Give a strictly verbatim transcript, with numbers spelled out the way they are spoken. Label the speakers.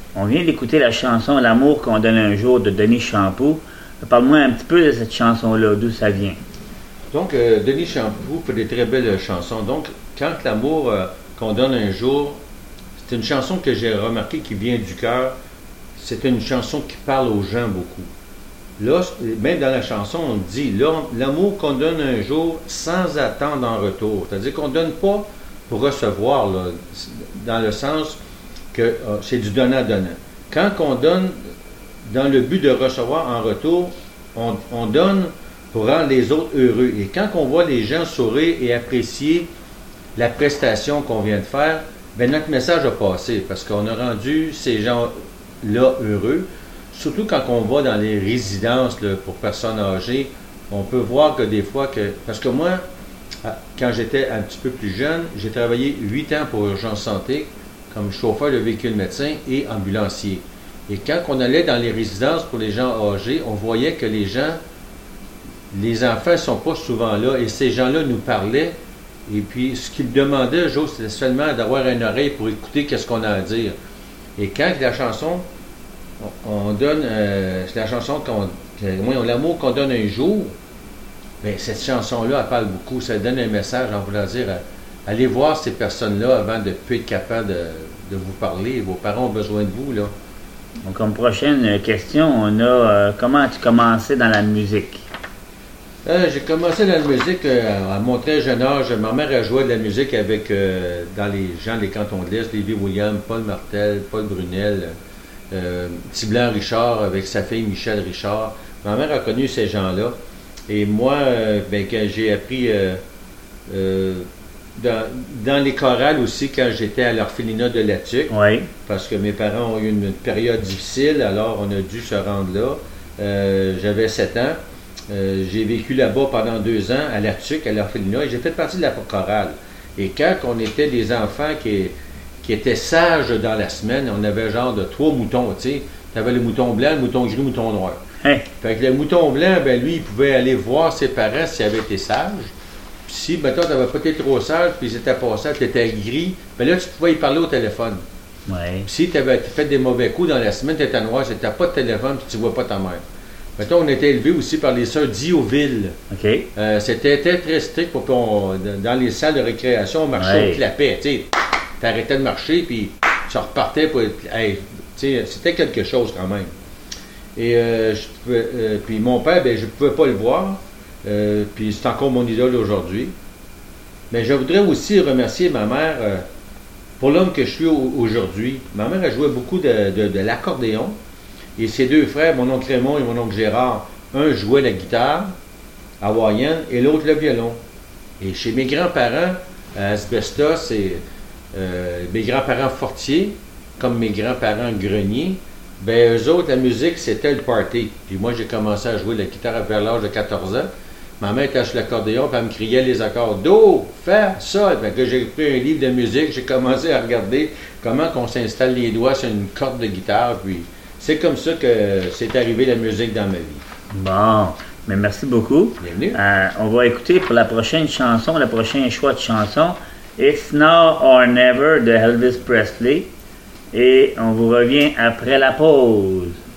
Speaker 1: On vient d'écouter la chanson « L'amour qu'on donne un jour » de Denis Champoux. Parle-moi un petit peu de cette chanson-là, d'où ça vient.
Speaker 2: Donc, euh, Denis Champoux fait des très belles chansons. Donc, quand l'amour euh, qu'on donne un jour, c'est une chanson que j'ai remarqué qui vient du cœur. C'est une chanson qui parle aux gens beaucoup. Là, même dans la chanson, on dit l'amour qu'on donne un jour sans attendre en retour. C'est-à-dire qu'on ne donne pas pour recevoir, là, dans le sens que euh, c'est du donnant-donnant. Quand on donne dans le but de recevoir en retour, on, on donne pour rendre les autres heureux. Et quand on voit les gens sourire et apprécier la prestation qu'on vient de faire, bien, notre message a passé parce qu'on a rendu ces gens-là heureux. Surtout quand on va dans les résidences là, pour personnes âgées, on peut voir que des fois que... Parce que moi, quand j'étais un petit peu plus jeune, j'ai travaillé huit ans pour Urgence Santé comme chauffeur de véhicule médecin et ambulancier. Et quand on allait dans les résidences pour les gens âgés, on voyait que les gens, les enfants ne sont pas souvent là et ces gens-là nous parlaient. Et puis, ce qu'ils me demandaient, Joe, c'était seulement d'avoir une oreille pour écouter qu'est-ce qu'on a à dire. Et quand la chanson... On donne, euh, c'est la chanson qu'on, moi, l'amour qu'on donne un jour, bien, cette chanson-là, elle parle beaucoup, ça donne un message en voulant dire, euh, allez voir ces personnes-là avant de ne plus être capable de, de vous parler, vos parents ont besoin de vous, là.
Speaker 1: Donc, comme prochaine question, on a, euh, comment as-tu commencé dans la musique?
Speaker 2: Euh, j'ai commencé dans la musique euh, à mon très jeune âge. Ma mère a joué de la musique avec, euh, dans les gens des cantons de l'Est, Lévi Williams, Paul Martel, Paul Brunel, Euh, Tiblan Richard avec sa fille Michel Richard. Ma mère a connu ces gens-là. Et moi, euh, ben, quand j'ai appris euh, euh, dans, dans les chorales aussi, quand j'étais à l'orphelinat de La Tuque,
Speaker 1: oui.
Speaker 2: Parce que mes parents ont eu une période difficile, alors on a dû se rendre là. Euh, j'avais sept ans. Euh, j'ai vécu là-bas pendant deux ans à La Tuque, à l'orphelinat, et j'ai fait partie de la chorale. Et quand on était des enfants qui... qui étaient sages dans la semaine, on avait genre de trois moutons, tu sais. Tu avais le mouton blanc, le mouton gris, le mouton noir.
Speaker 1: Hey.
Speaker 2: Fait que le mouton blanc, ben lui, il pouvait aller voir ses parents s'ils avaient été sages. Puis si, mettons, tu n'avais pas été trop sage, puis ils étaient passés, tu étais gris, ben là, tu pouvais y parler au téléphone.
Speaker 1: Ouais.
Speaker 2: Puis si tu avais fait des mauvais coups dans la semaine, tu étais noir, tu n'as pas de téléphone, puis tu ne vois pas ta mère. Mettons, on était élevés aussi par les sœurs d'Ioville.
Speaker 1: OK.
Speaker 2: Euh, c'était très, très strict pour qu'on, dans les salles de récréation, on marchait
Speaker 1: ouais.
Speaker 2: au clapet, tu sais. T'arrêtais de marcher, puis tu repartais pour être... Hey, c'était quelque chose quand même. Et euh, je pouvais, euh, puis mon père, ben, je ne pouvais pas le voir, euh, puis c'est encore mon idole aujourd'hui. Mais je voudrais aussi remercier ma mère euh, pour l'homme que je suis aujourd'hui. Ma mère a joué beaucoup de, de, de l'accordéon, et ses deux frères, mon oncle Raymond et mon oncle Gérard, un jouait la guitare hawaïenne et l'autre le violon. Et chez mes grands-parents, à Asbestos, et Euh, mes grands-parents Fortier, comme mes grands-parents Grenier, ben eux autres, la musique, c'était le party. Puis moi, j'ai commencé à jouer la guitare vers l'âge de quatorze ans. Ma mère était sur l'accordéon, puis elle me criait les accords. Do, fa, sol. Fait que j'ai pris un livre de musique, j'ai commencé à regarder comment on s'installe les doigts sur une corde de guitare. Puis c'est comme ça que c'est arrivé la musique dans ma vie.
Speaker 1: Bon, mais merci beaucoup.
Speaker 2: Bienvenue.
Speaker 1: Euh, on va écouter pour la prochaine chanson, le prochain choix de chanson. It's Now or Never de Elvis Presley. Et on vous revient après la pause.